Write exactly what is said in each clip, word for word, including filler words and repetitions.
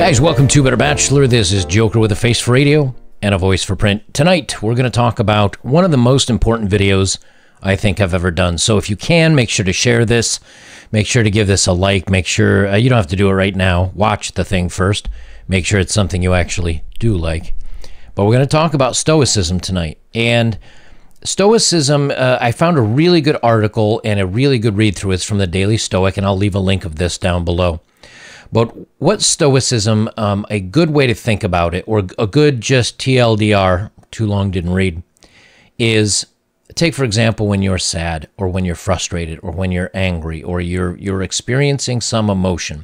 guys, welcome to Better Bachelor. This is Joker with a face for radio and a voice for print. Tonight, we're going to talk about one of the most important videos I think I've ever done. So if you can, make sure to share this. Make sure to give this a like. Make sure, uh, you don't have to do it right now. Watch the thing first. Make sure it's something you actually do like. But we're going to talk about Stoicism tonight. And Stoicism, uh, I found a really good article and a really good read-through. It's from the Daily Stoic, and I'll leave a link of this down below. But what's Stoicism? Um, a good way to think about it, or a good just T L D R, too long didn't read, is take, for example, when you're sad, or when you're frustrated, or when you're angry, or you're, you're experiencing some emotion.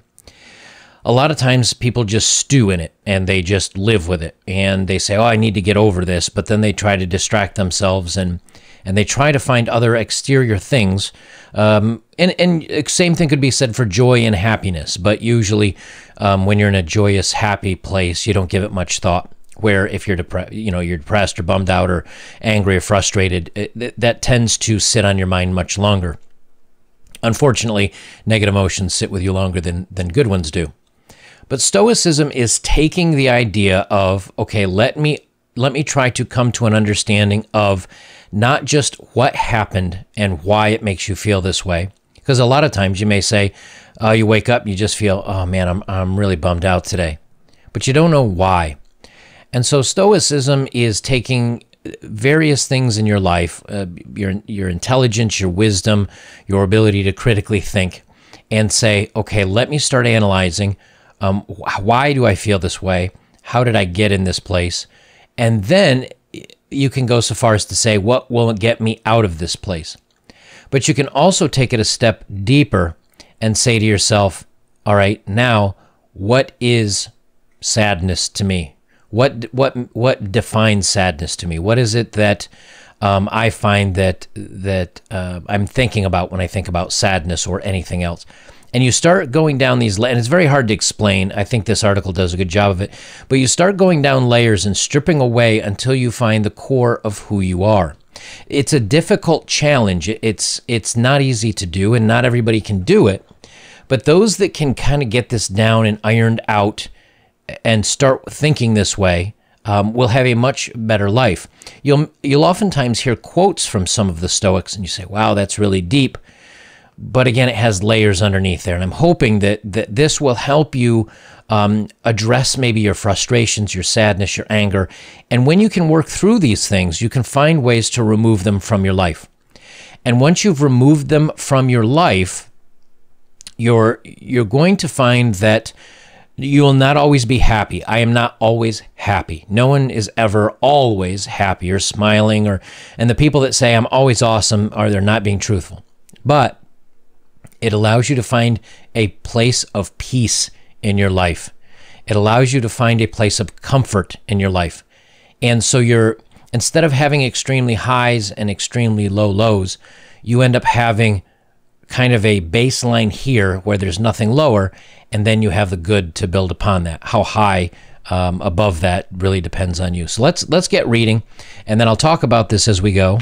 A lot of times people just stew in it, and they just live with it, and they say, oh, I need to get over this, but then they try to distract themselves, and and they try to find other exterior things. Um, and, and same thing could be said for joy and happiness, but usually um, when you're in a joyous, happy place, you don't give it much thought. Where if you're depressed, you know, you're depressed or bummed out or angry or frustrated, it, that tends to sit on your mind much longer. Unfortunately, negative emotions sit with you longer than, than good ones do. But Stoicism is taking the idea of, okay, let me let me try to come to an understanding of not just what happened and why it makes you feel this way. Because a lot of times you may say, uh, you wake up and you just feel, oh man, I'm, I'm really bummed out today. But you don't know why. And so Stoicism is taking various things in your life, uh, your, your intelligence, your wisdom, your ability to critically think, and say, okay, let me start analyzing, um, why do I feel this way? How did I get in this place? And then you can go so far as to say, what will get me out of this place? But you can also take it a step deeper and say to yourself, all right, now, what is sadness to me? What what what defines sadness to me? What is it that um, I find that that uh, I'm thinking about when I think about sadness or anything else? And you start going down these, and it's very hard to explain. I think this article does a good job of it. But you start going down layers and stripping away until you find the core of who you are. It's a difficult challenge. It's it's not easy to do, and not everybody can do it. But those that can kind of get this down and ironed out and start thinking this way um, will have a much better life. You'll you'll oftentimes hear quotes from some of the Stoics, and you say, wow, that's really deep. But again, it has layers underneath there, and I'm hoping that, that this will help you um, address maybe your frustrations, your sadness, your anger, and when you can work through these things, you can find ways to remove them from your life. And once you've removed them from your life, you're, you're going to find that you will not always be happy. I am not always happy. No one is ever always happy or smiling, or and the people that say I'm always awesome are they're not being truthful. But it allows you to find a place of peace in your life. It allows you to find a place of comfort in your life. And so you're, instead of having extremely highs and extremely low lows, you end up having kind of a baseline here where there's nothing lower, and then you have the good to build upon that. How high um, above that really depends on you. So let's let's get reading, and then I'll talk about this as we go.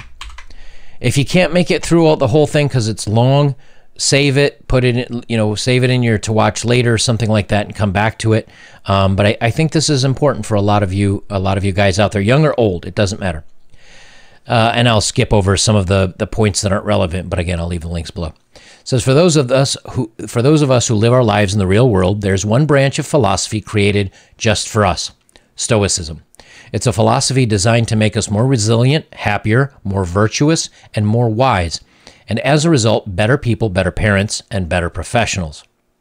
If you can't make it through all, the whole thing because it's long, save it, put it in, you know, save it in your to watch later, something like that, and come back to it. Um, but I, I think this is important for a lot of you, a lot of you guys out there, young or old, it doesn't matter. Uh, and I'll skip over some of the the points that aren't relevant, but again, I'll leave the links below. It says, for those of us who, for those of us who live our lives in the real world, there's one branch of philosophy created just for us: Stoicism. It's a philosophy designed to make us more resilient, happier, more virtuous, and more wise. And as a result, better people, better parents, and better professionals.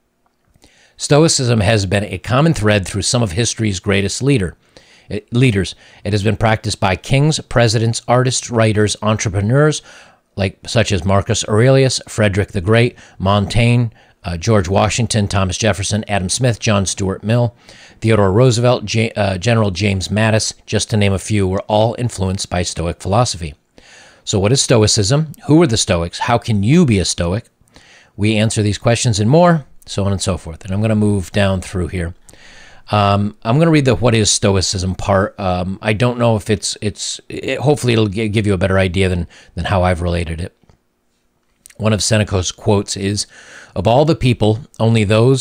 Stoicism has been a common thread through some of history's greatest leader, leaders. It has been practiced by kings, presidents, artists, writers, entrepreneurs, like such as Marcus Aurelius, Frederick the Great, Montaigne, uh, George Washington, Thomas Jefferson, Adam Smith, John Stuart Mill, Theodore Roosevelt, J uh, General James Mattis, just to name a few, were all influenced by Stoic philosophy. So what is Stoicism? Who are the Stoics? How can you be a Stoic? We answer these questions and more, so on and so forth. And I'm going to move down through here. Um, I'm going to read the what is Stoicism part. Um, I don't know if it's, it's it, hopefully it'll give you a better idea than, than how I've related it. One of Seneca's quotes is, of all the people, only those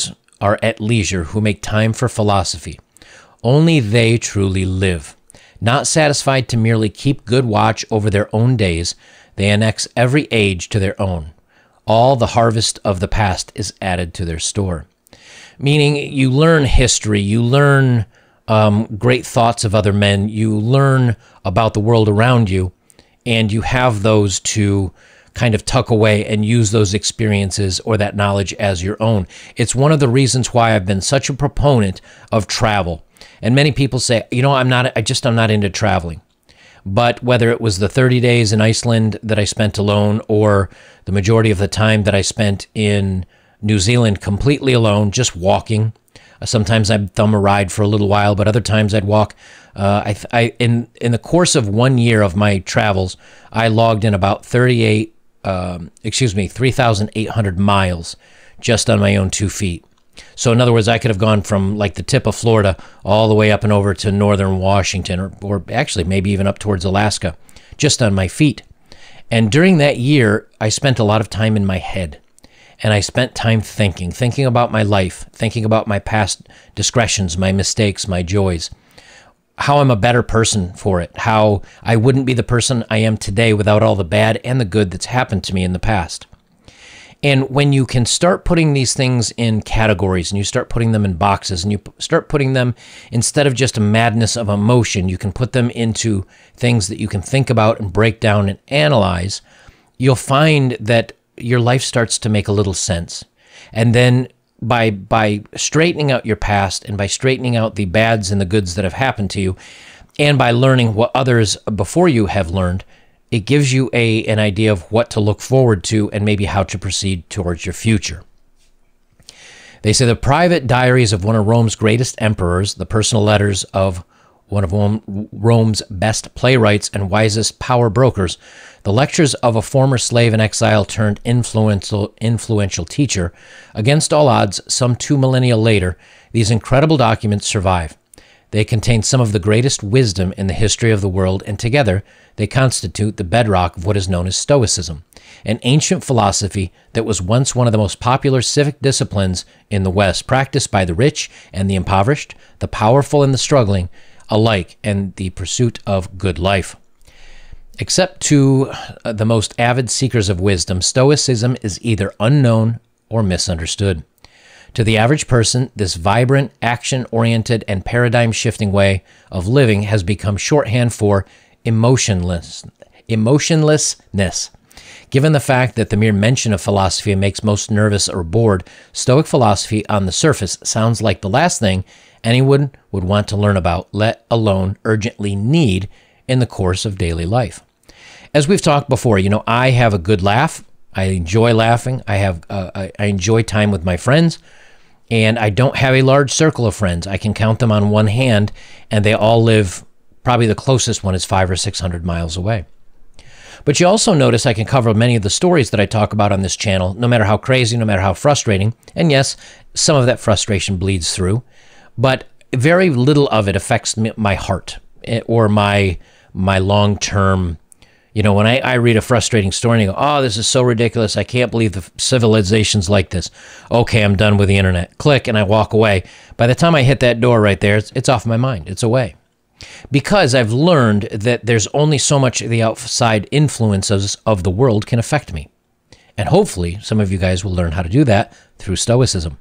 are at leisure who make time for philosophy. Only they truly live. Not satisfied to merely keep good watch over their own days, they annex every age to their own. All the harvest of the past is added to their store. Meaning you learn history, you learn um, great thoughts of other men, you learn about the world around you, and you have those to kind of tuck away and use those experiences or that knowledge as your own. It's one of the reasons why I've been such a proponent of travel. And many people say, you know, I'm not, I just, I'm not into traveling. But whether it was the thirty days in Iceland that I spent alone, or the majority of the time that I spent in New Zealand completely alone, just walking. Uh, sometimes I'd thumb a ride for a little while, but other times I'd walk. Uh, I, I, in in the course of one year of my travels, I logged in about thirty-eight, um, excuse me, three thousand eight hundred miles just on my own two feet. So in other words, I could have gone from like the tip of Florida all the way up and over to northern Washington, or, or actually maybe even up towards Alaska, just on my feet. And during that year, I spent a lot of time in my head. And I spent time thinking, thinking about my life, thinking about my past discretions, my mistakes, my joys, how I'm a better person for it, how I wouldn't be the person I am today without all the bad and the good that's happened to me in the past. And when you can start putting these things in categories and you start putting them in boxes and you start putting them, instead of just a madness of emotion, you can put them into things that you can think about and break down and analyze, you'll find that your life starts to make a little sense. And then by by straightening out your past and by straightening out the bads and the goods that have happened to you, and by learning what others before you have learned, it gives you a an idea of what to look forward to and maybe how to proceed towards your future. They say the private diaries of one of Rome's greatest emperors, the personal letters of one of Rome's best playwrights and wisest power brokers, the lectures of a former slave in exile turned influential, influential teacher, against all odds, some two millennia later, these incredible documents survive. They contain some of the greatest wisdom in the history of the world, and together they constitute the bedrock of what is known as Stoicism, an ancient philosophy that was once one of the most popular civic disciplines in the West, practiced by the rich and the impoverished, the powerful and the struggling, alike, and the pursuit of good life. Except to the most avid seekers of wisdom, Stoicism is either unknown or misunderstood. To the average person, this vibrant, action-oriented, and paradigm-shifting way of living has become shorthand for emotionless, emotionlessness. Given the fact that the mere mention of philosophy makes most nervous or bored, Stoic philosophy on the surface sounds like the last thing anyone would want to learn about, let alone urgently need in the course of daily life. As we've talked before, you know, I have a good laugh. I enjoy laughing. I have, uh, I, I enjoy time with my friends. And I don't have a large circle of friends. I can count them on one hand, and they all live, probably the closest one is five or six hundred miles away. But you also notice I can cover many of the stories that I talk about on this channel, no matter how crazy, no matter how frustrating. And yes, some of that frustration bleeds through, but very little of it affects me, my heart or my my long-term. You know, when I, I read a frustrating story and I go, oh, this is so ridiculous. I can't believe the civilization's like this. Okay, I'm done with the internet. Click, and I walk away. By the time I hit that door right there, it's, it's off my mind. It's away. Because I've learned that there's only so much the outside influences of the world can affect me. And hopefully, some of you guys will learn how to do that through Stoicism.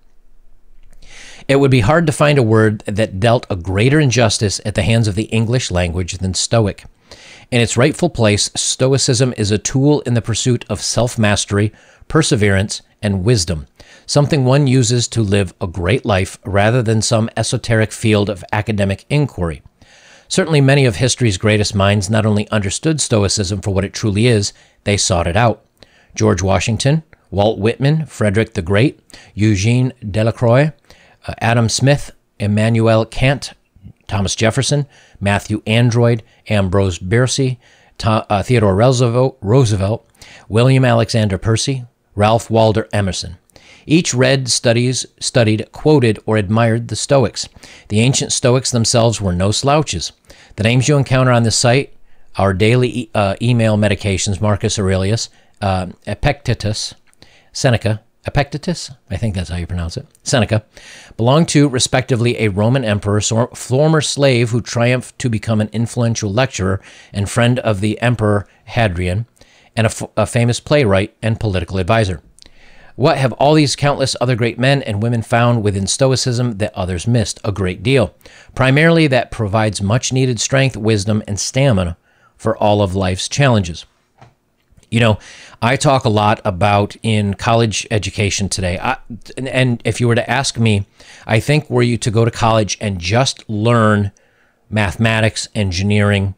It would be hard to find a word that dealt a greater injustice at the hands of the English language than Stoic. In its rightful place, Stoicism is a tool in the pursuit of self-mastery, perseverance, and wisdom, something one uses to live a great life rather than some esoteric field of academic inquiry. Certainly many of history's greatest minds not only understood Stoicism for what it truly is, they sought it out. George Washington, Walt Whitman, Frederick the Great, Eugene Delacroix, uh, Adam Smith, Immanuel Kant, Thomas Jefferson, Matthew Android, Ambrose Bierce, uh, Theodore Roosevelt, Roosevelt, William Alexander Percy, Ralph Waldo Emerson. Each read, studies, studied, quoted, or admired the Stoics. The ancient Stoics themselves were no slouches. The names you encounter on this site, our daily e uh, email medications, Marcus Aurelius, uh, Epictetus, Seneca, Epictetus, I think that's how you pronounce it, Seneca, belonged to, respectively, a Roman emperor, former slave who triumphed to become an influential lecturer and friend of the Emperor Hadrian, and a, a famous playwright and political advisor. What have all these countless other great men and women found within Stoicism that others missed? A great deal. Primarily, that provides much-needed strength, wisdom, and stamina for all of life's challenges. You know, I talk a lot about in college education today, I, and if you were to ask me, I think were you to go to college and just learn mathematics, engineering,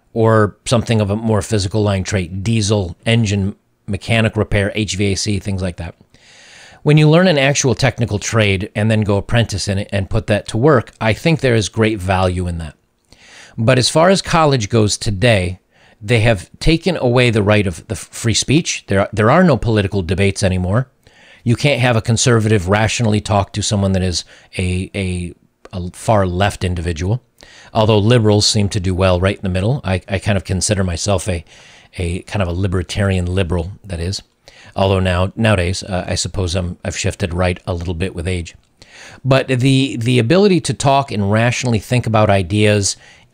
or something of a more physical line trait, diesel, engine, mechanic repair, H V A C, things like that. When you learn an actual technical trade and then go apprentice in it and put that to work, I think there is great value in that. But as far as college goes today, they have taken away the right of the free speech. There are, there are no political debates anymore. You can't have a conservative rationally talk to someone that is a, a, a far left individual, although liberals seem to do well right in the middle. I, I kind of consider myself a, a kind of a libertarian liberal, that is. Although now nowadays, uh, I suppose I'm, I've shifted right a little bit with age. But the, the ability to talk and rationally think about ideas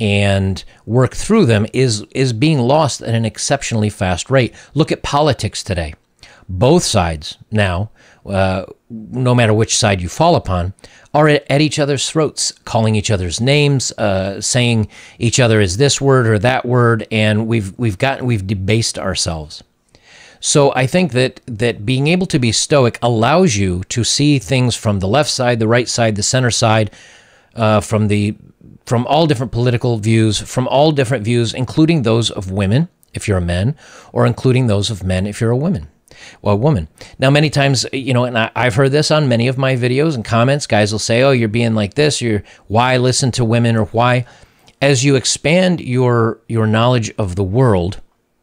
and work through them is is being lost at an exceptionally fast rate. Look at politics today. Both sides now, uh, no matter which side you fall upon, are at, at each other's throats, calling each other's names, uh, saying each other is this word or that word, and we've we've gotten we've debased ourselves. So I think that that being able to be stoic allows you to see things from the left side, the right side, the center side, uh, from the from all different political views, from all different views, including those of women, if you're a man, or including those of men, if you're a woman. Well, woman. Now, many times, you know, and I, I've heard this on many of my videos and comments. Guys will say, oh, you're being like this. You're, why listen to women, or why? As you expand your, your knowledge of the world,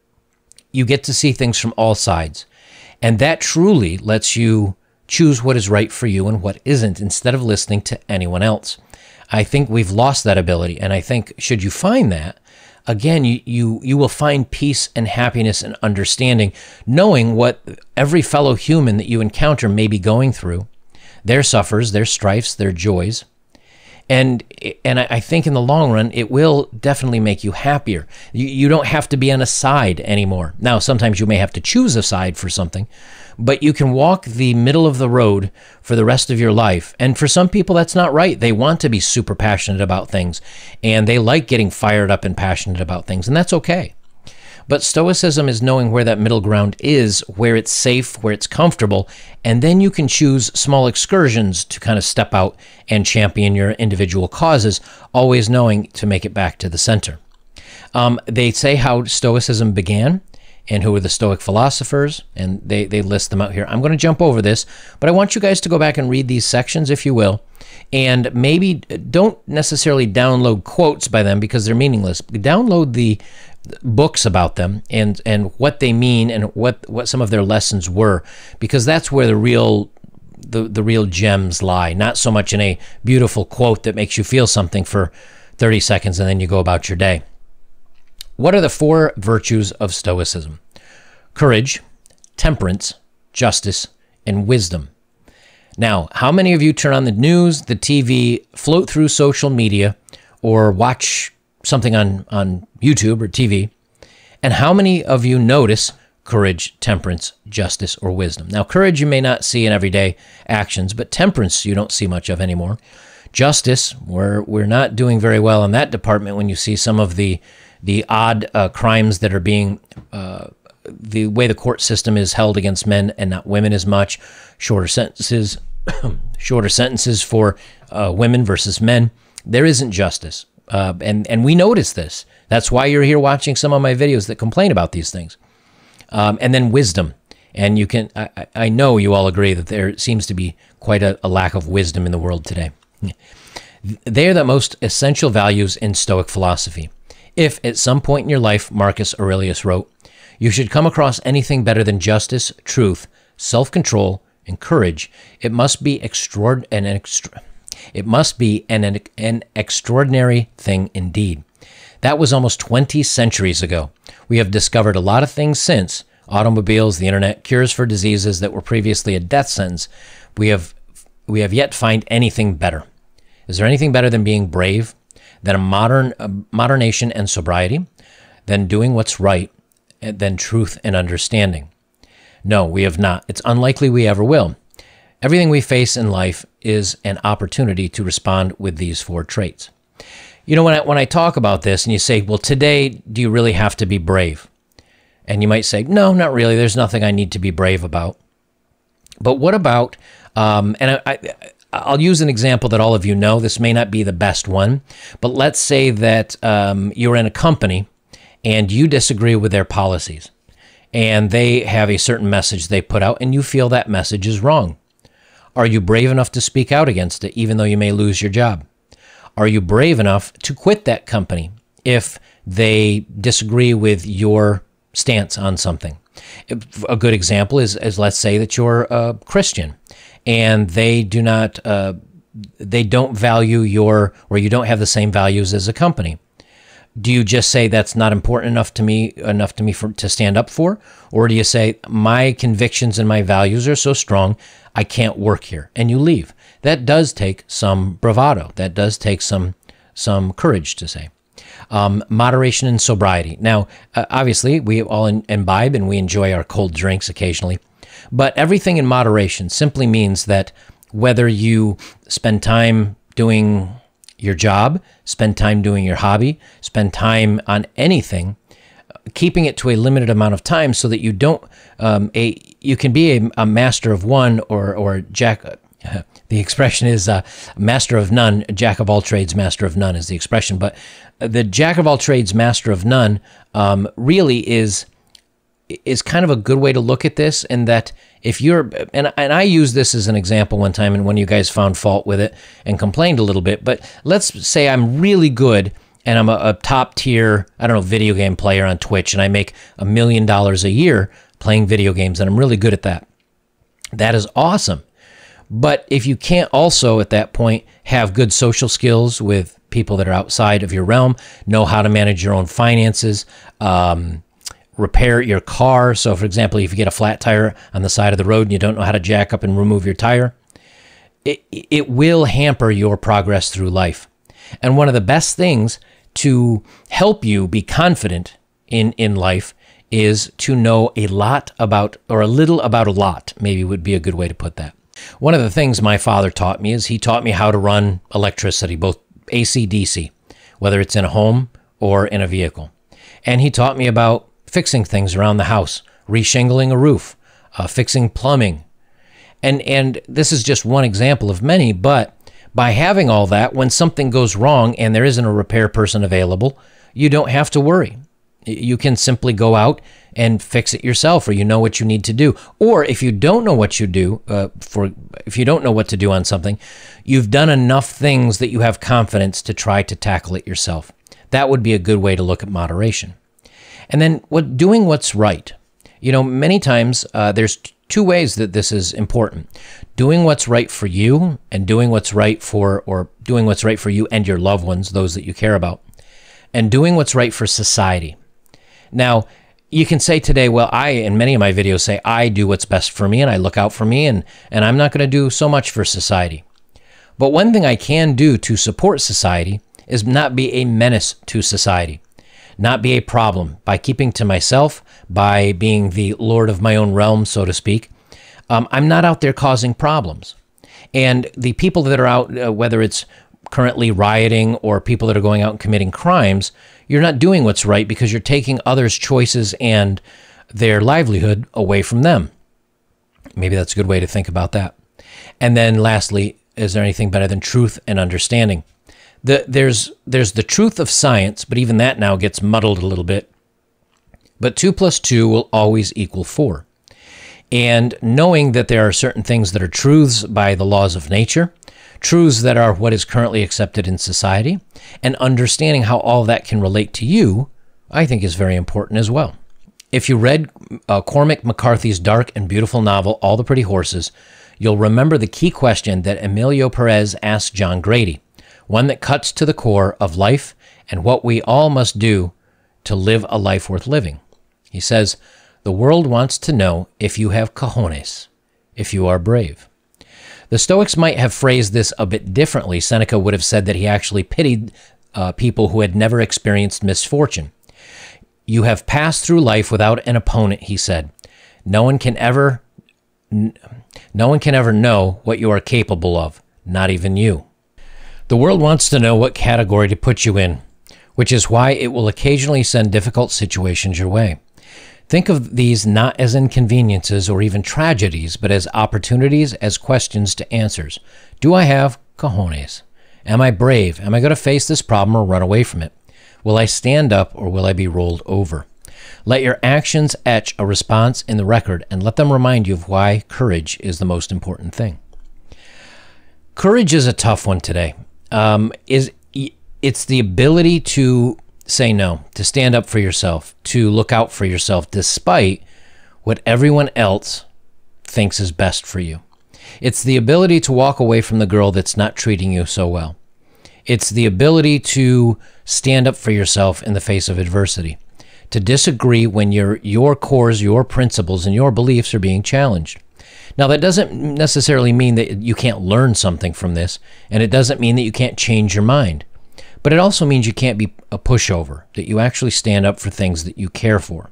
you get to see things from all sides. And that truly lets you choose what is right for you and what isn't, instead of listening to anyone else. I think we've lost that ability, and I think should you find that, again, you, you, you will find peace and happiness and understanding, knowing what every fellow human that you encounter may be going through, their suffers, their strifes, their joys. And and I think in the long run, it will definitely make you happier. You, you don't have to be on a side anymore. Now, sometimes you may have to choose a side for something, but you can walk the middle of the road for the rest of your life. And for some people, that's not right. They want to be super passionate about things, and they like getting fired up and passionate about things, and that's okay. But Stoicism is knowing where that middle ground is, where it's safe, where it's comfortable, and then you can choose small excursions to kind of step out and champion your individual causes, always knowing to make it back to the center. Um, they say how Stoicism began and who were the Stoic philosophers, and they, they list them out here. I'm going to jump over this, but I want you guys to go back and read these sections, if you will, and maybe don't necessarily download quotes by them because they're meaningless. Download the books about them and and what they mean and what what some of their lessons were, because that's where the real the the real gems lie, not so much in a beautiful quote that makes you feel something for thirty seconds and then you go about your day. What are the four virtues of Stoicism? Courage, temperance, justice, and wisdom. Now, how many of you turn on the news, the T V, float through social media, or watch something on, on YouTube or T V, and how many of you notice courage, temperance, justice, or wisdom? Now, courage you may not see in everyday actions, but temperance you don't see much of anymore. Justice, we're, we're not doing very well in that department when you see some of the, the odd uh, crimes that are being, uh, the way the court system is held against men and not women as much, shorter sentences, shorter sentences for uh, women versus men. There isn't justice. Uh, and, and we notice this. That's why you're here watching some of my videos that complain about these things. Um, and then wisdom. And you can, I, I know you all agree that there seems to be quite a, a lack of wisdom in the world today. They are the most essential values in Stoic philosophy. If at some point in your life, Marcus Aurelius wrote, you should come across anything better than justice, truth, self-control, and courage, it must be extraordinary and extra It must be an, an, an extraordinary thing indeed. That was almost twenty centuries ago. We have discovered a lot of things since, automobiles, the internet, cures for diseases that were previously a death sentence. We have we have yet to find anything better. Is there anything better than being brave, than a modern uh, modernation and sobriety, than doing what's right, than truth and understanding? No, we have not. It's unlikely we ever will. Everything we face in life is an opportunity to respond with these four traits. You know, when I, when I talk about this and you say, well, today, do you really have to be brave? And you might say, no, not really. There's nothing I need to be brave about. But what about, um, and I, I, I'll use an example that all of you know. This may not be the best one, but let's say that um, you're in a company and you disagree with their policies and they have a certain message they put out and you feel that message is wrong. Are you brave enough to speak out against it, even though you may lose your job? Are you brave enough to quit that company if they disagree with your stance on something? A good example is, is let's say that you're a Christian and they do not, uh, they don't value your, or you don't have the same values as a company. Do you just say that's not important enough to me, enough to me for, to stand up for? Or do you say my convictions and my values are so strong, I can't work here, and you leave? That does take some bravado. That does take some some courage to say. Um, moderation and sobriety. Now, uh, obviously, we all in, imbibe and we enjoy our cold drinks occasionally, but everything in moderation simply means that whether you spend time doing your job, spend time doing your hobby, spend time on anything, keeping it to a limited amount of time so that you don't, um, a you can be a, a master of one or or jack. Uh, the expression is uh, master of none, jack of all trades, master of none is the expression. But the jack of all trades, master of none, um, really is is kind of a good way to look at this. In that if you're, and and I used this as an example one time, and when you guys found fault with it and complained a little bit. But let's say I'm really good. And I'm a, a top tier, I don't know, video game player on Twitch, and I make a million dollars a year playing video games, and I'm really good at that. That is awesome. But if you can't also at that point have good social skills with people that are outside of your realm, know how to manage your own finances, um, repair your car. So for example, if you get a flat tire on the side of the road and you don't know how to jack up and remove your tire, it, it will hamper your progress through life. And one of the best things to help you be confident in, in life is to know a lot about, or a little about a lot, maybe would be a good way to put that. One of the things my father taught me is he taught me how to run electricity, both A C, D C, whether it's in a home or in a vehicle. And he taught me about fixing things around the house, reshingling a roof, uh, fixing plumbing. And, and this is just one example of many, but by having all that, when something goes wrong and there isn't a repair person available, you don't have to worry. You can simply go out and fix it yourself, or you know what you need to do. Or if you don't know what you do, uh, for if you don't know what to do on something, you've done enough things that you have confidence to try to tackle it yourself. That would be a good way to look at moderation. And then what doing what's right. You know, many times uh, there's two ways that this is important. Doing what's right for you and doing what's right for, or doing what's right for you and your loved ones, those that you care about, and doing what's right for society. Now, you can say today, well, I, in many of my videos say, I do what's best for me and I look out for me, and, and I'm not going to do so much for society. But one thing I can do to support society is not be a menace to society, not be a problem by keeping to myself, by being the lord of my own realm, so to speak. Um, I'm not out there causing problems. And the people that are out, uh, whether it's currently rioting or people that are going out and committing crimes, you're not doing what's right because you're taking others' choices and their livelihood away from them. Maybe that's a good way to think about that. And then lastly, is there anything better than truth and understanding? The, there's, there's the truth of science, but even that now gets muddled a little bit. But two plus two will always equal four. And knowing that there are certain things that are truths by the laws of nature, truths that are what is currently accepted in society, and understanding how all that can relate to you, I think is very important as well. If you read uh, Cormac McCarthy's dark and beautiful novel, All the Pretty Horses, you'll remember the key question that Emilio Perez asked John Grady, one that cuts to the core of life and what we all must do to live a life worth living. He says, The world wants to know if you have cojones, if you are brave. The Stoics might have phrased this a bit differently. Seneca would have said that he actually pitied uh, people who had never experienced misfortune. You have passed through life without an opponent, he said. No one can ever, no one can ever know what you are capable of, not even you. The world wants to know what category to put you in, which is why it will occasionally send difficult situations your way. Think of these not as inconveniences or even tragedies, but as opportunities, as questions to answers. Do I have cojones? Am I brave? Am I going to face this problem or run away from it? Will I stand up or will I be rolled over? Let your actions etch a response in the record and let them remind you of why courage is the most important thing. Courage is a tough one today. Um, is it's the ability to say no, to stand up for yourself, to look out for yourself despite what everyone else thinks is best for you. It's the ability to walk away from the girl that's not treating you so well. It's the ability to stand up for yourself in the face of adversity, to disagree when your your cores, your principles, and your beliefs are being challenged. Now, that doesn't necessarily mean that you can't learn something from this, and it doesn't mean that you can't change your mind. But it also means you can't be a pushover, that you actually stand up for things that you care for.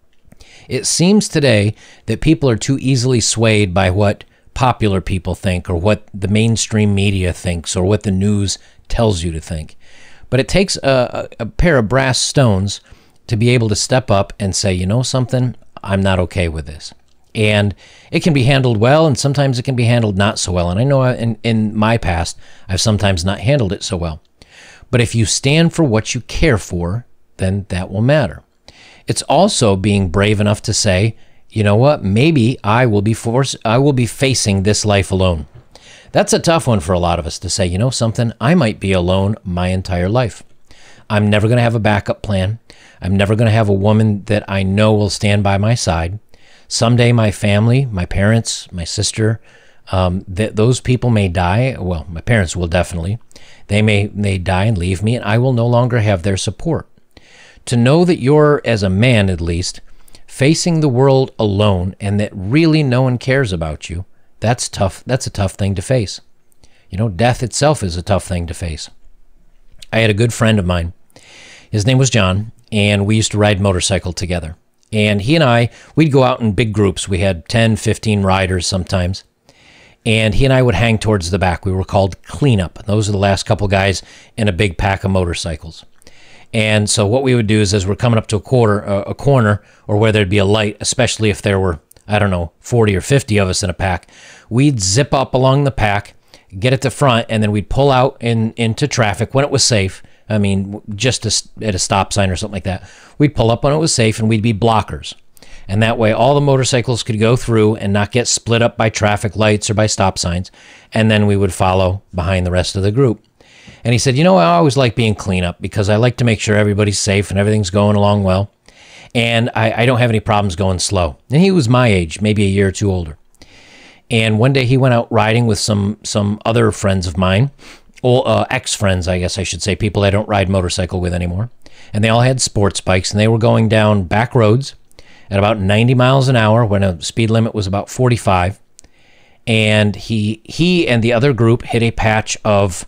It seems today that people are too easily swayed by what popular people think or what the mainstream media thinks or what the news tells you to think. But it takes a, a, a pair of brass stones to be able to step up and say, you know something, I'm not okay with this. And it can be handled well, and sometimes it can be handled not so well. And I know in, in my past, I've sometimes not handled it so well. But if you stand for what you care for, then that will matter. It's also being brave enough to say, you know what, maybe I will be forced, I will be facing this life alone. That's a tough one for a lot of us to say, you know something, I might be alone my entire life. I'm never going to have a backup plan. I'm never going to have a woman that I know will stand by my side. Someday my family, my parents, my sister, um, th those people may die. Well, my parents will definitely. They may, may die and leave me, and I will no longer have their support. To know that you're, as a man at least, facing the world alone and that really no one cares about you, that's tough. That's a tough thing to face. You know, death itself is a tough thing to face. I had a good friend of mine. His name was John, and we used to ride motorcycle together. And he and I, we'd go out in big groups. We had ten, fifteen riders sometimes. And he and I would hang towards the back. We were called cleanup. Those are the last couple guys in a big pack of motorcycles. And so what we would do is as we're coming up to a quarter, uh, a corner, or where there'd be a light, especially if there were, I don't know, forty or fifty of us in a pack, we'd zip up along the pack, get at the front, and then we'd pull out in, into traffic when it was safe. I mean, just to, at a stop sign or something like that. We'd pull up when it was safe, and we'd be blockers. And that way all the motorcycles could go through and not get split up by traffic lights or by stop signs. And then we would follow behind the rest of the group. And he said, you know, I always like being cleanup because I like to make sure everybody's safe and everything's going along well. And I, I don't have any problems going slow. And he was my age, maybe a year or two older. And one day he went out riding with some, some other friends of mine, or uh, ex-friends, I guess I should say, people I don't ride motorcycle with anymore. And they all had sports bikes, and they were going down back roads at about ninety miles an hour when a speed limit was about forty-five. And he he and the other group hit a patch of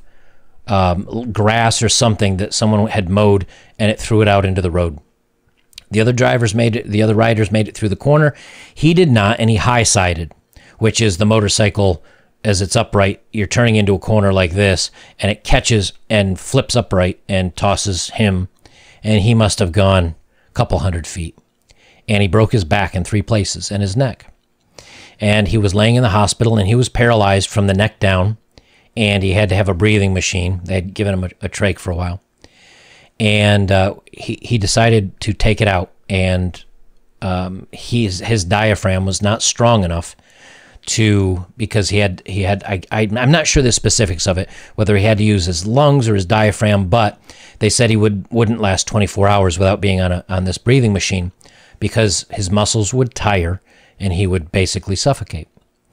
um, grass or something that someone had mowed, and it threw it out into the road. The other drivers made it, the other riders made it through the corner. He did not, and he high-sided, which is the motorcycle as it's upright. You're turning into a corner like this, and it catches and flips upright and tosses him, and he must have gone a couple hundred feet. And he broke his back in three places and his neck. And he was laying in the hospital, and he was paralyzed from the neck down, and he had to have a breathing machine. They had given him a, a trach for a while. And uh, he, he decided to take it out, and um, his, his diaphragm was not strong enough to, because he had, he had I, I, I'm not sure the specifics of it, whether he had to use his lungs or his diaphragm, but they said he would, wouldn't last twenty-four hours without being on, a, on this breathing machine, because his muscles would tire and he would basically suffocate.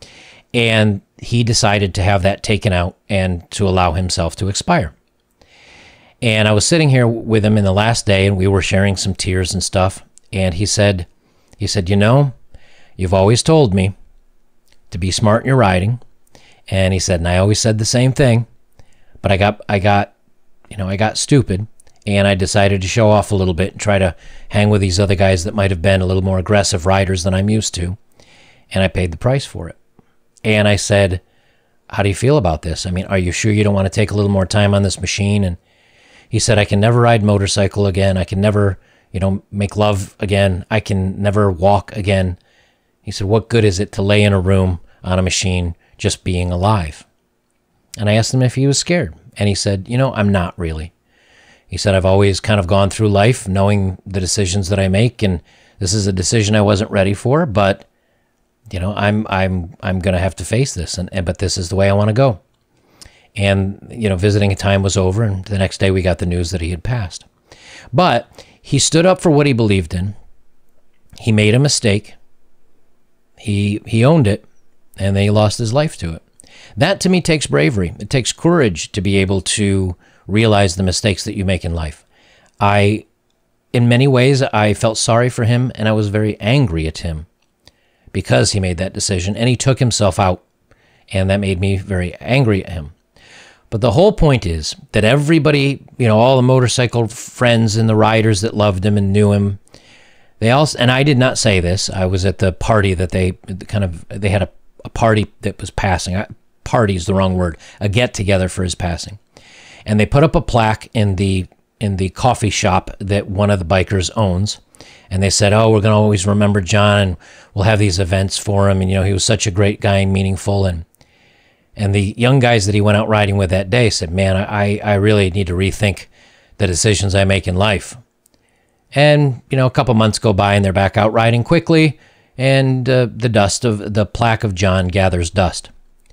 And he decided to have that taken out and to allow himself to expire. And I was sitting here with him in the last day, and we were sharing some tears and stuff. And he said, He said, you know, you've always told me to be smart in your riding. And he said, and I always said the same thing, but I got, I got, you know, I got stupid and I decided to show off a little bit and try to hang with these other guys that might have been a little more aggressive riders than I'm used to. And I paid the price for it. And I said, how do you feel about this? I mean, are you sure you don't want to take a little more time on this machine? And he said, I can never ride motorcycle again. I can never, you know, make love again. I can never walk again. He said, what good is it to lay in a room on a machine just being alive? And I asked him if he was scared. And he said, you know, I'm not really. He said, I've always kind of gone through life knowing the decisions that I make. And this is a decision I wasn't ready for, but you know, I'm I'm I'm going to have to face this, and, and but this is the way I want to go. And you know, visiting time was over, and the next day we got the news that he had passed. But he stood up for what he believed in. He made a mistake. He he owned it, and then he lost his life to it. That to me takes bravery. It takes courage to be able to realize the mistakes that you make in life. I, in many ways, I felt sorry for him, and I was very angry at him because he made that decision and he took himself out, and that made me very angry at him. But the whole point is that everybody, you know, all the motorcycle friends and the riders that loved him and knew him, they all, and I did not say this, I was at the party that they kind of, they had a, a party that was passing. Party is the wrong word, a get together for his passing. And they put up a plaque in the, in the coffee shop that one of the bikers owns. And they said, oh, we're going to always remember John, and we'll have these events for him. And, you know, he was such a great guy and meaningful. And and the young guys that he went out riding with that day said, man, I, I really need to rethink the decisions I make in life. And, you know, a couple months go by and they're back out riding quickly. And uh, the dust of the plaque of John gathers dust.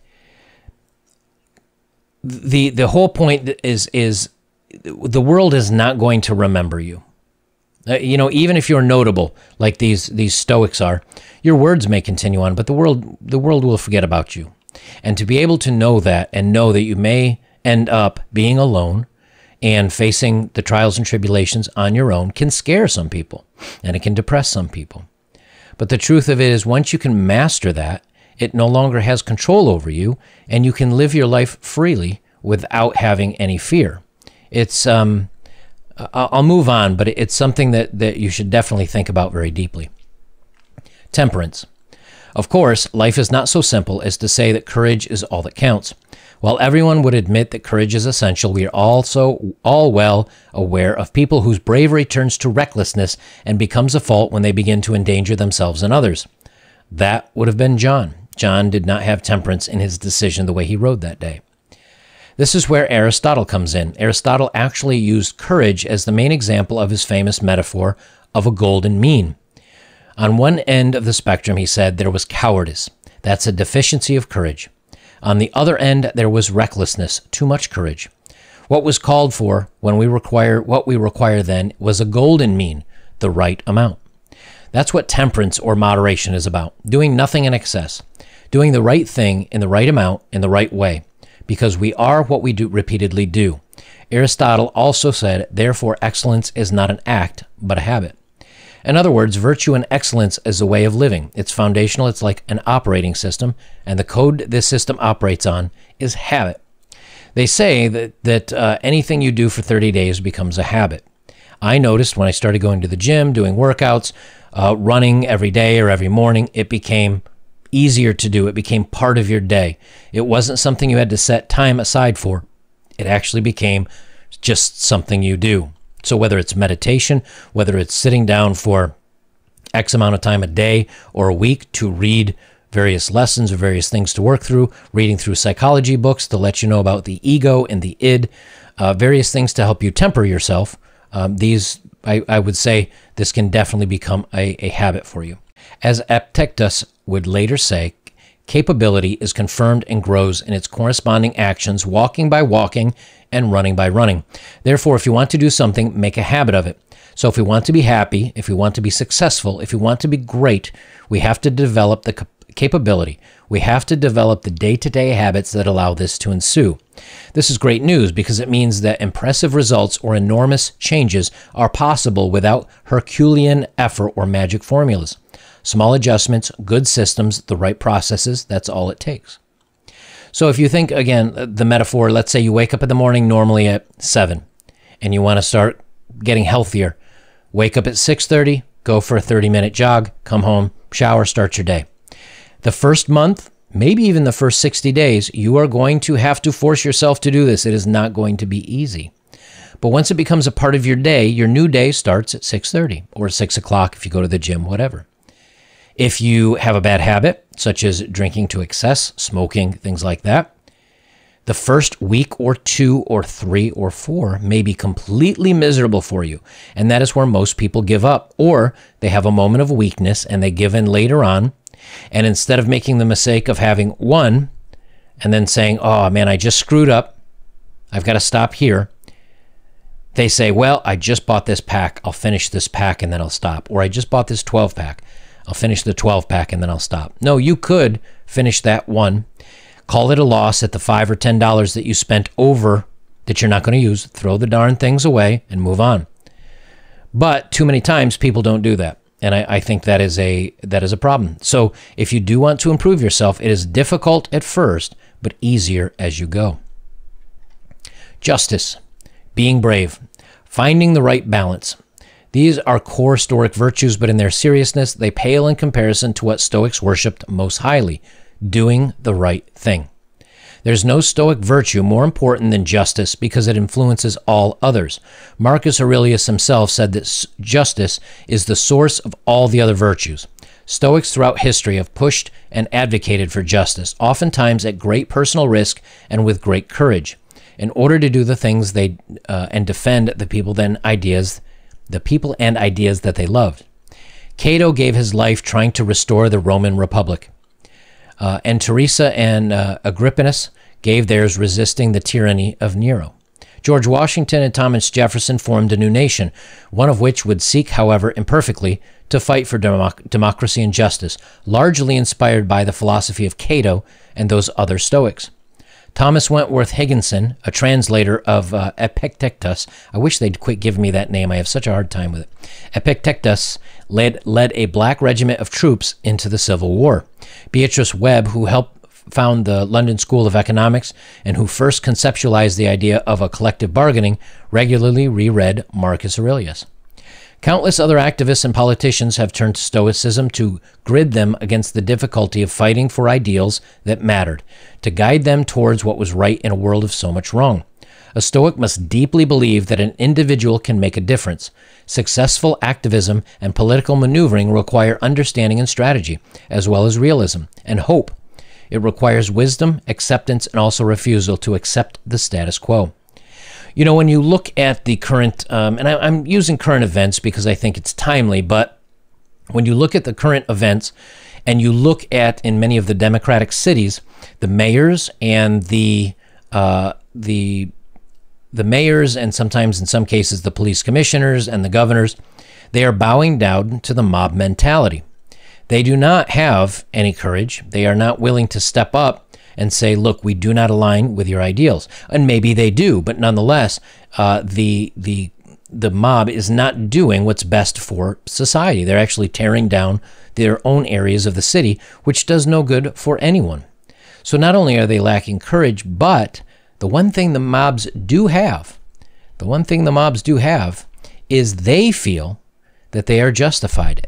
The, the whole point is, is the world is not going to remember you. Uh, you know, even if you're notable, like these these Stoics are, your words may continue on, but the world the world will forget about you. And to be able to know that, and know that you may end up being alone and facing the trials and tribulations on your own, can scare some people, and it can depress some people. But the truth of it is, once you can master that, it no longer has control over you, and you can live your life freely without having any fear. It's um. I'll move on, but it's something that, that you should definitely think about very deeply. Temperance. Of course, life is not so simple as to say that courage is all that counts. While everyone would admit that courage is essential, we are also all well aware of people whose bravery turns to recklessness and becomes a fault when they begin to endanger themselves and others. That would have been John. John did not have temperance in his decision the way he rode that day. This is where Aristotle comes in. Aristotle actually used courage as the main example of his famous metaphor of a golden mean. On one end of the spectrum, he said, there was cowardice. That's a deficiency of courage. On the other end, there was recklessness, too much courage. What was called for when we require, what we require then was a golden mean, the right amount. That's what temperance or moderation is about, doing nothing in excess, doing the right thing in the right amount in the right way. Because we are what we do repeatedly do. Aristotle also said, therefore, excellence is not an act, but a habit. In other words, virtue and excellence is a way of living. It's foundational. It's like an operating system, and the code this system operates on is habit. They say that, that uh, anything you do for thirty days becomes a habit. I noticed when I started going to the gym, doing workouts, uh, running every day or every morning, it became easier to do. It became part of your day. It wasn't something you had to set time aside for. It actually became just something you do. So whether it's meditation, whether it's sitting down for X amount of time a day or a week to read various lessons or various things to work through, reading through psychology books to let you know about the ego and the id, uh, various things to help you temper yourself, um, these, I, I would say, this can definitely become a, a habit for you. As Epictetus would later say, capability is confirmed and grows in its corresponding actions, walking by walking and running by running. Therefore, if you want to do something, make a habit of it. So if we want to be happy, if we want to be successful, if we want to be great, we have to develop the capability. We have to develop the day-to-day habits that allow this to ensue. This is great news because it means that impressive results or enormous changes are possible without Herculean effort or magic formulas. Small adjustments, good systems, the right processes, that's all it takes. So if you think, again, the metaphor, let's say you wake up in the morning normally at seven and you want to start getting healthier. Wake up at six thirty, go for a thirty minute jog, come home, shower, start your day. The first month, maybe even the first sixty days, you are going to have to force yourself to do this. It is not going to be easy. But once it becomes a part of your day, your new day starts at six thirty or six o'clock if you go to the gym, whatever. If you have a bad habit, such as drinking to excess, smoking, things like that, the first week or two or three or four may be completely miserable for you. And that is where most people give up, or they have a moment of weakness and they give in later on. And instead of making the mistake of having one and then saying, oh man, I just screwed up, I've got to stop here, they say, well, I just bought this pack, I'll finish this pack and then I'll stop. Or I just bought this twelve pack, I'll finish the twelve pack and then I'll stop. No, you could finish that one, call it a loss at the five or ten dollars that you spent over that you're not going to use, throw the darn things away and move on. But too many times people don't do that. And I, I think that is a that is a problem. So if you do want to improve yourself, it is difficult at first, but easier as you go. Justice, being brave, finding the right balance. These are core Stoic virtues, but in their seriousness, they pale in comparison to what Stoics worshipped most highly, doing the right thing. There's no Stoic virtue more important than justice because it influences all others. Marcus Aurelius himself said that justice is the source of all the other virtues. Stoics throughout history have pushed and advocated for justice, oftentimes at great personal risk and with great courage, in order to do the things they uh, and defend the people then ideas the people and ideas that they loved. Cato gave his life trying to restore the Roman Republic. Uh, and Teresa and uh, Agrippinus gave theirs resisting the tyranny of Nero. George Washington and Thomas Jefferson formed a new nation, one of which would seek, however imperfectly, to fight for democ democracy and justice, largely inspired by the philosophy of Cato and those other Stoics. Thomas Wentworth Higginson, a translator of uh, Epictetus, I wish they'd quit giving me that name. I have such a hard time with it. Epictetus led, led a black regiment of troops into the Civil War. Beatrice Webb, who helped found the London School of Economics and who first conceptualized the idea of a collective bargaining, regularly reread Marcus Aurelius. Countless other activists and politicians have turned to Stoicism to grid them against the difficulty of fighting for ideals that mattered, to guide them towards what was right in a world of so much wrong. A Stoic must deeply believe that an individual can make a difference. Successful activism and political maneuvering require understanding and strategy, as well as realism and hope. It requires wisdom, acceptance, and also refusal to accept the status quo. You know, when you look at the current, um, and I, I'm using current events because I think it's timely, but when you look at the current events and you look at, in many of the democratic cities, the mayors and the uh, the the mayors and sometimes in some cases the police commissioners and the governors, they are bowing down to the mob mentality. They do not have any courage. They are not willing to step up and say, look, we do not align with your ideals. And maybe they do, but nonetheless, uh, the, the, the mob is not doing what's best for society. They're actually tearing down their own areas of the city, which does no good for anyone. So not only are they lacking courage, but the one thing the mobs do have, the one thing the mobs do have is they feel that they are justified.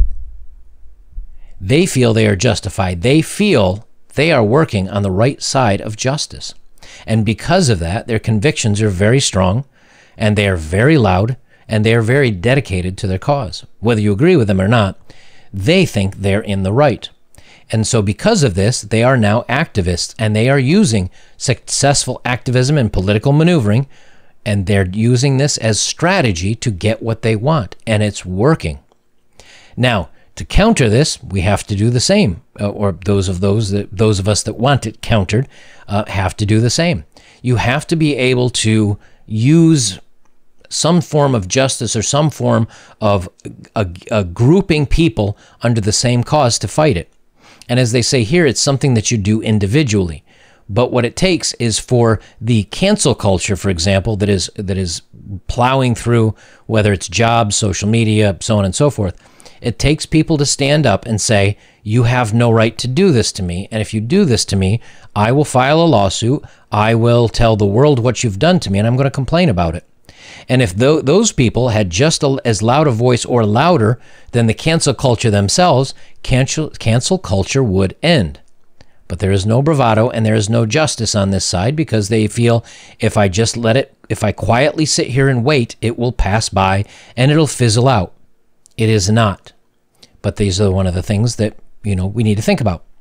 They feel they are justified. They feel they are working on the right side of justice. And because of that, their convictions are very strong, and they are very loud, and they are very dedicated to their cause. Whether you agree with them or not, they think they're in the right. And so because of this, they are now activists, and they are using successful activism and political maneuvering, and they're using this as strategy to get what they want, and it's working. Now, to counter this, we have to do the same, uh, or those of those that those of us that want it countered uh, have to do the same. You have to be able to use some form of justice or some form of a, a grouping people under the same cause to fight it. And as they say here, it's something that you do individually. But what it takes is for the cancel culture, for example, that is that is plowing through, whether it's jobs, social media, so on and so forth. It takes people to stand up and say, you have no right to do this to me. And if you do this to me, I will file a lawsuit. I will tell the world what you've done to me, and I'm going to complain about it. And if th- those people had just a, as loud a voice or louder than the cancel culture themselves, cancel, cancel culture would end. But there is no bravado and there is no justice on this side, because they feel if I just let it, if I quietly sit here and wait, it will pass by and it'll fizzle out. It is not. But these are one of the things that, you know, we need to think about.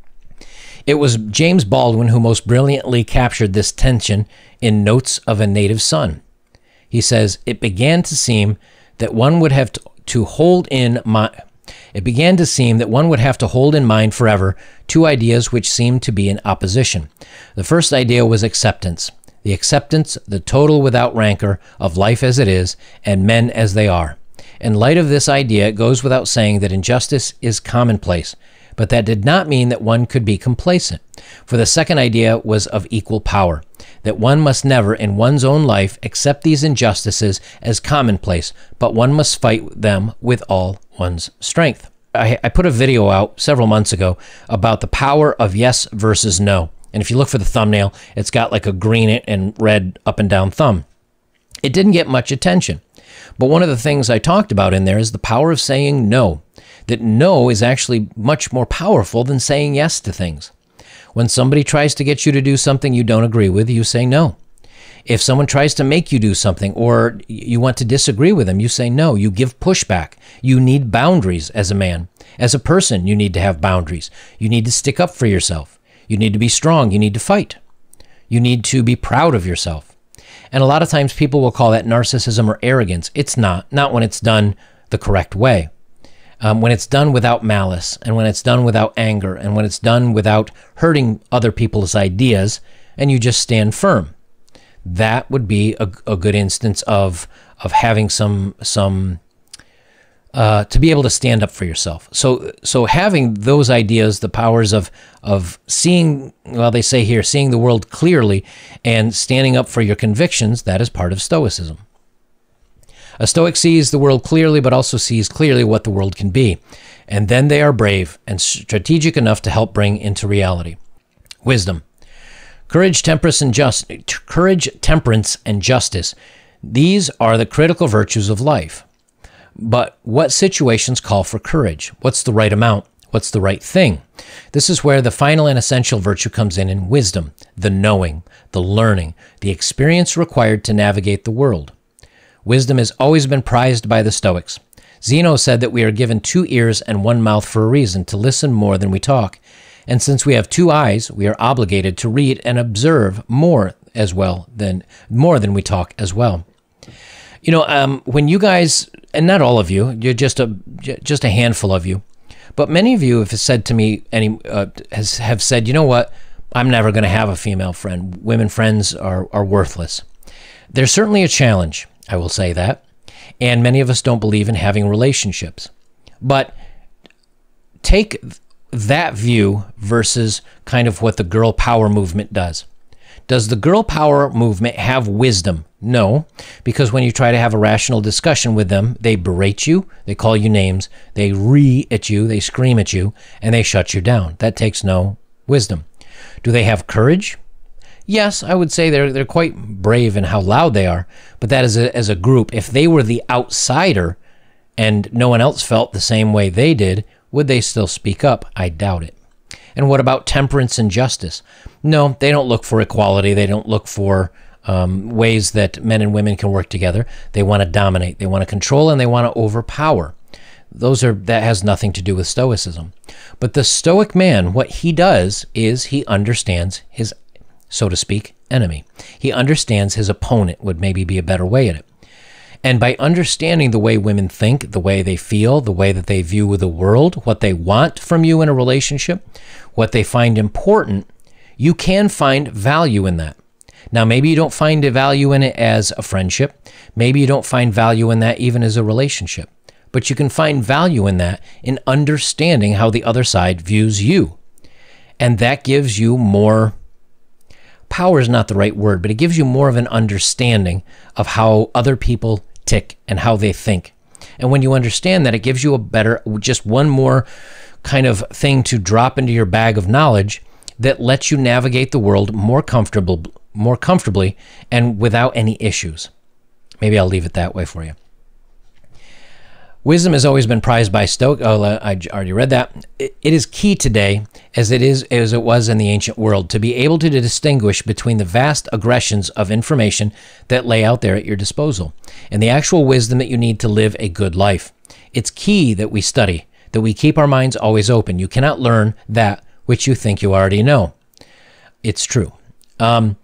It was James Baldwin who most brilliantly captured this tension in Notes of a Native Son. He says, it began to seem that one would have to, to hold in mind, it began to seem that one would have to hold in mind forever two ideas which seemed to be in opposition. The first idea was acceptance. The acceptance, the total without rancor, of life as it is, and men as they are. In light of this idea, it goes without saying that injustice is commonplace, but that did not mean that one could be complacent. For the second idea was of equal power, that one must never in one's own life accept these injustices as commonplace, but one must fight them with all one's strength. I, I put a video out several months ago about the power of yes versus no. And if you look for the thumbnail, it's got like a green and red up and down thumb. It didn't get much attention. But one of the things I talked about in there is the power of saying no. That no is actually much more powerful than saying yes to things. When somebody tries to get you to do something you don't agree with, you say no. If someone tries to make you do something or you want to disagree with them, you say no. You give pushback. You need boundaries as a man. As a person, you need to have boundaries. You need to stick up for yourself. You need to be strong. You need to fight. You need to be proud of yourself. And a lot of times people will call that narcissism or arrogance. It's not. Not when it's done the correct way. Um, when it's done without malice, and when it's done without anger, and when it's done without hurting other people's ideas, and you just stand firm. That would be a, a good instance of of having some some uh, to be able to stand up for yourself. So so having those ideas, the powers of of seeing, well, they say here, seeing the world clearly and standing up for your convictions, that is part of Stoicism. A Stoic sees the world clearly, but also sees clearly what the world can be. And then they are brave and strategic enough to help bring into reality. Wisdom. Courage, temperance, and just, courage, temperance, and justice. These are the critical virtues of life. But what situations call for courage? What's the right amount? What's the right thing? This is where the final and essential virtue comes in in wisdom, the knowing, the learning, the experience required to navigate the world. Wisdom has always been prized by the Stoics. Zeno said that we are given two ears and one mouth for a reason, to listen more than we talk. And since we have two eyes, we are obligated to read and observe more as well than more than we talk as well. You know, um, when you guys, and not all of you, you're just a just a handful of you, but many of you have said to me, any uh, has have said, you know what, I'm never going to have a female friend. Women friends are are worthless. There's certainly a challenge. I will say that. And many of us don't believe in having relationships. But take that view versus kind of what the girl power movement does. Does the girl power movement have wisdom? No, because when you try to have a rational discussion with them, they berate you, they call you names, they ree at you, they scream at you, and they shut you down. That takes no wisdom. Do they have courage? Yes, I would say they're they're quite brave in how loud they are, but that is a, as a group. If they were the outsider and no one else felt the same way they did, would they still speak up? I doubt it. And what about temperance and justice? No, they don't look for equality. They don't look for um, ways that men and women can work together. They want to dominate. They want to control, and they want to overpower. Those are that has nothing to do with Stoicism. But the Stoic man, what he does is he understands his, so to speak, enemy. He understands his opponent, would maybe be a better way at it. And by understanding the way women think, the way they feel, the way that they view the world, what they want from you in a relationship, what they find important, you can find value in that. Now, maybe you don't find a value in it as a friendship. Maybe you don't find value in that even as a relationship. But you can find value in that in understanding how the other side views you. And that gives you more... Power is not the right word, but it gives you more of an understanding of how other people tick and how they think. And when you understand that, it gives you a better, just one more kind of thing to drop into your bag of knowledge that lets you navigate the world more comfortable, more comfortably and without any issues. Maybe I'll leave it that way for you. Wisdom has always been prized by Stoic. Oh, I already read that. It is key today, as it is as it was in the ancient world, to be able to distinguish between the vast aggressions of information that lay out there at your disposal and the actual wisdom that you need to live a good life. It's key that we study, that we keep our minds always open. You cannot learn that which you think you already know. It's true. Um,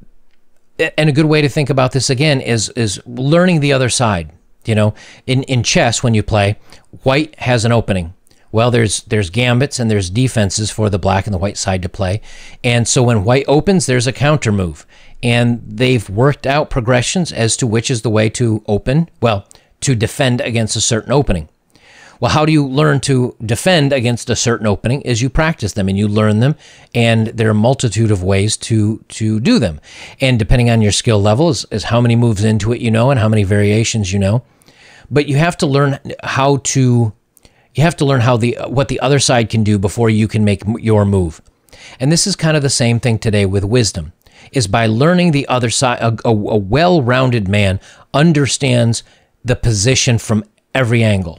and a good way to think about this again is is learning the other side. You know, in, in chess, when you play, white has an opening. Well, there's there's gambits and there's defenses for the black and the white side to play. And so when white opens, there's a counter move. And they've worked out progressions as to which is the way to open, well, to defend against a certain opening. Well, how do you learn to defend against a certain opening? Is you practice them and you learn them, and there are a multitude of ways to to do them. And depending on your skill level is, is how many moves into it you know and how many variations you know. But you have to learn how to, you have to learn how the what the other side can do before you can make your move. And this is kind of the same thing today with wisdom, is by learning the other side. A, a, a well-rounded man understands the position from every angle.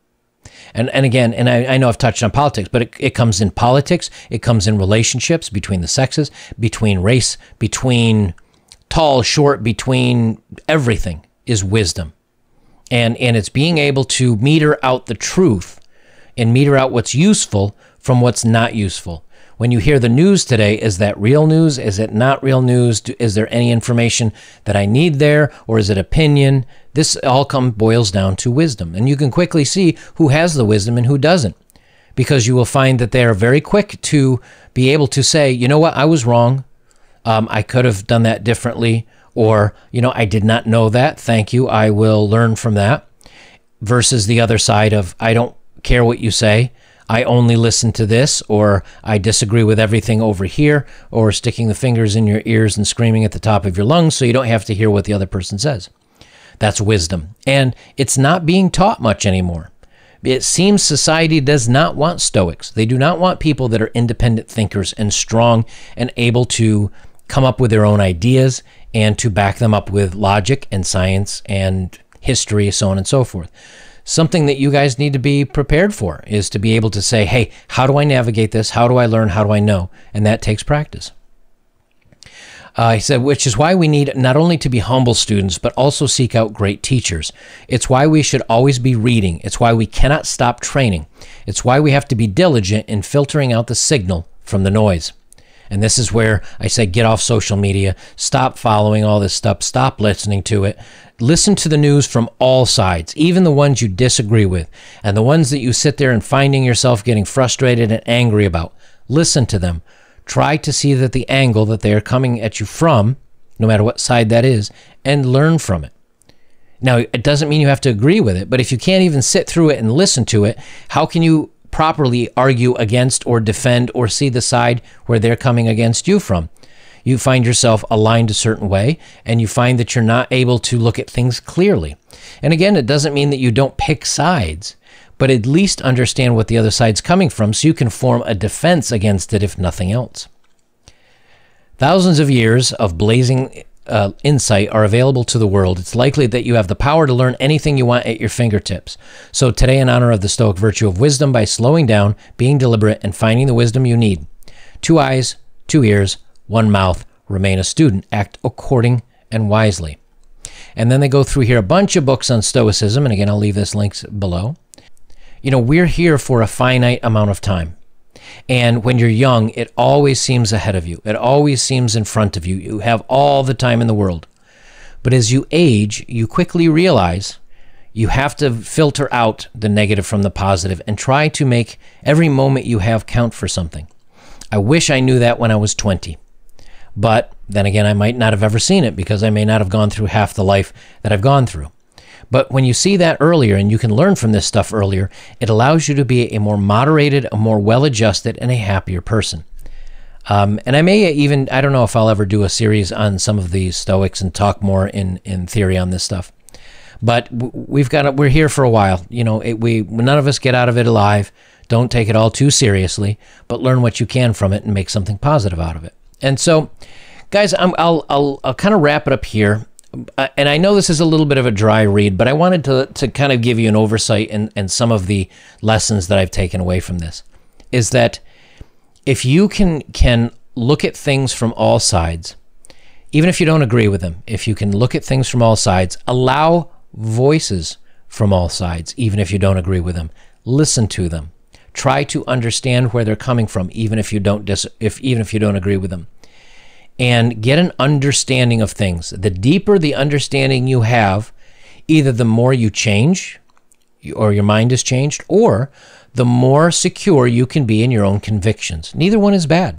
And and again, and I, I know I've touched on politics, but it, it comes in politics, it comes in relationships between the sexes, between race, between tall, short, between everything is wisdom. And, and it's being able to meter out the truth and meter out what's useful from what's not useful. When you hear the news today, is that real news? Is it not real news? Is there any information that I need there? Or is it opinion? This all come boils down to wisdom. And you can quickly see who has the wisdom and who doesn't. Because you will find that they are very quick to be able to say, you know what, I was wrong. Um, I could have done that differently. Or, you know, I did not know that. Thank you. I will learn from that. Versus the other side of, I don't care what you say. I only listen to this, or I disagree with everything over here, or sticking the fingers in your ears and screaming at the top of your lungs so you don't have to hear what the other person says. That's wisdom. And it's not being taught much anymore. It seems society does not want Stoics. They do not want people that are independent thinkers and strong and able to come up with their own ideas and to back them up with logic and science and history, so on and so forth. Something that you guys need to be prepared for is to be able to say, hey, how do I navigate this? How do I learn? How do I know? And that takes practice. Uh, he said, which is why we need not only to be humble students, but also seek out great teachers. It's why we should always be reading. It's why we cannot stop training. It's why we have to be diligent in filtering out the signal from the noise. And this is where I say get off social media, stop following all this stuff, stop listening to it. Listen to the news from all sides, even the ones you disagree with, and the ones that you sit there and finding yourself getting frustrated and angry about. Listen to them. Try to see that the angle that they are coming at you from, no matter what side that is, and learn from it. Now, it doesn't mean you have to agree with it, but if you can't even sit through it and listen to it, how can you properly argue against or defend or see the side where they're coming against you from? You find yourself aligned a certain way, and you find that you're not able to look at things clearly. And again, it doesn't mean that you don't pick sides, but at least understand what the other side's coming from so you can form a defense against it, if nothing else. Thousands of years of blazing uh, insight are available to the world. It's likely that you have the power to learn anything you want at your fingertips. So today, in honor of the Stoic virtue of wisdom, by slowing down, being deliberate, and finding the wisdom you need. Two eyes, two ears, one mouth, remain a student, act according and wisely. And then they go through here a bunch of books on Stoicism, and again, I'll leave this links below. You know, we're here for a finite amount of time. And when you're young, it always seems ahead of you. It always seems in front of you. You have all the time in the world. But as you age, you quickly realize you have to filter out the negative from the positive and try to make every moment you have count for something. I wish I knew that when I was twenty. But then again, I might not have ever seen it because I may not have gone through half the life that I've gone through. But when you see that earlier and you can learn from this stuff earlier, it allows you to be a more moderated, a more well-adjusted, and a happier person. Um, and I may even, I don't know if I'll ever do a series on some of these Stoics and talk more in, in theory on this stuff. But we've got to, we're here for a while. You know, it, we none of us get out of it alive. Don't take it all too seriously, but learn what you can from it and make something positive out of it. And so, guys, I'm, I'll I'll I'll kind of wrap it up here. Uh, and I know this is a little bit of a dry read, but I wanted to to kind of give you an oversight and and some of the lessons that I've taken away from this. Is that if you can can look at things from all sides, even if you don't agree with them, if you can look at things from all sides, allow voices from all sides, even if you don't agree with them, listen to them, try to understand where they're coming from, even if you don't dis- if even if you don't agree with them, and get an understanding of things. The deeper the understanding you have, either the more you change, or your mind is changed, or the more secure you can be in your own convictions. Neither one is bad.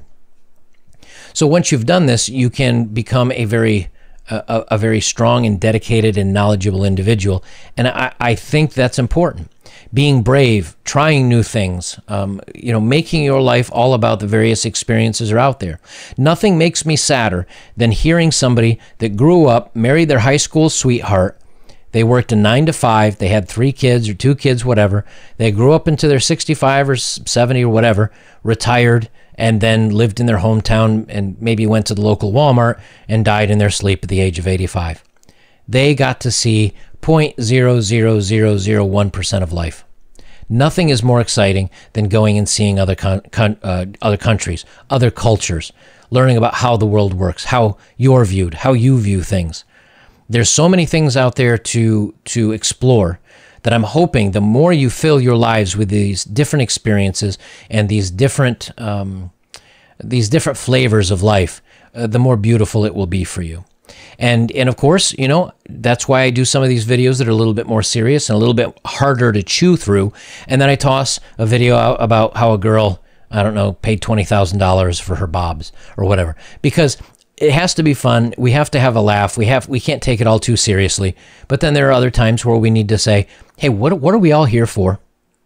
So once you've done this, you can become a very a, a very strong and dedicated and knowledgeable individual. And I, I think that's important. Being brave, trying new things, um, you know, making your life all about the various experiences are out there. Nothing makes me sadder than hearing somebody that grew up, married their high school sweetheart. They worked a nine to five. They had three kids or two kids, whatever. They grew up into their sixty-five or seventy or whatever, retired, and then lived in their hometown and maybe went to the local Walmart and died in their sleep at the age of eighty-five. They got to see zero point zero zero zero zero one percent of life. Nothing is more exciting than going and seeing other con- con- uh, other countries, other cultures, learning about how the world works, how you're viewed, how you view things. There's so many things out there to to explore that I'm hoping the more you fill your lives with these different experiences and these different um, these different flavors of life, uh, the more beautiful it will be for you. And and of course, you know, that's why I do some of these videos that are a little bit more serious and a little bit harder to chew through. And then I toss a video out about how a girl, I don't know, paid twenty thousand dollars for her bobs or whatever, because it has to be fun. We have to have a laugh. We have we can't take it all too seriously. But then there are other times where we need to say, hey, what what are we all here for?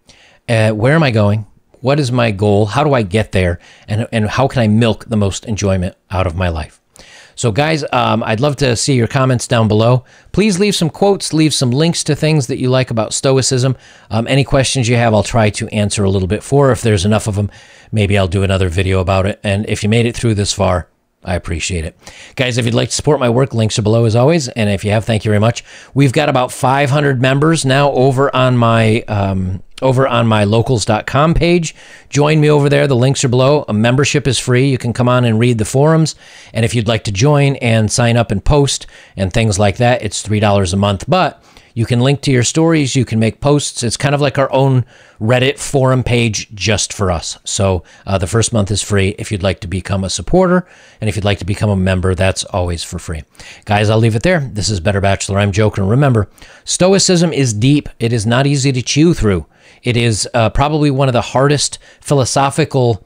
Uh, where am I going? What is my goal? How do I get there? And and how can I milk the most enjoyment out of my life? So guys, um, I'd love to see your comments down below. Please leave some quotes, leave some links to things that you like about Stoicism. Um, any questions you have, I'll try to answer a little bit for. If there's enough of them, maybe I'll do another video about it. And if you made it through this far, I appreciate it. Guys, if you'd like to support my work, links are below as always. And if you have, thank you very much. We've got about five hundred members now over on my um, over on my locals dot com page. Join me over there. The links are below. A membership is free. You can come on and read the forums. And if you'd like to join and sign up and post and things like that, it's three dollars a month. But you can link to your stories. You can make posts. It's kind of like our own Reddit forum page just for us. So uh, the first month is free if you'd like to become a supporter. And if you'd like to become a member, that's always for free. Guys, I'll leave it there. This is Better Bachelor. I'm Joker. And remember, Stoicism is deep. It is not easy to chew through. It is uh, probably one of the hardest philosophical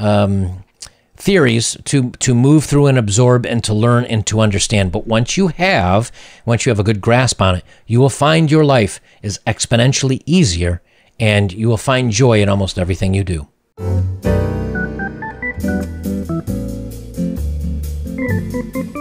um, theories to to move through and absorb and to learn and to understand. But once you have, once you have a good grasp on it, you will find your life is exponentially easier and you will find joy in almost everything you do.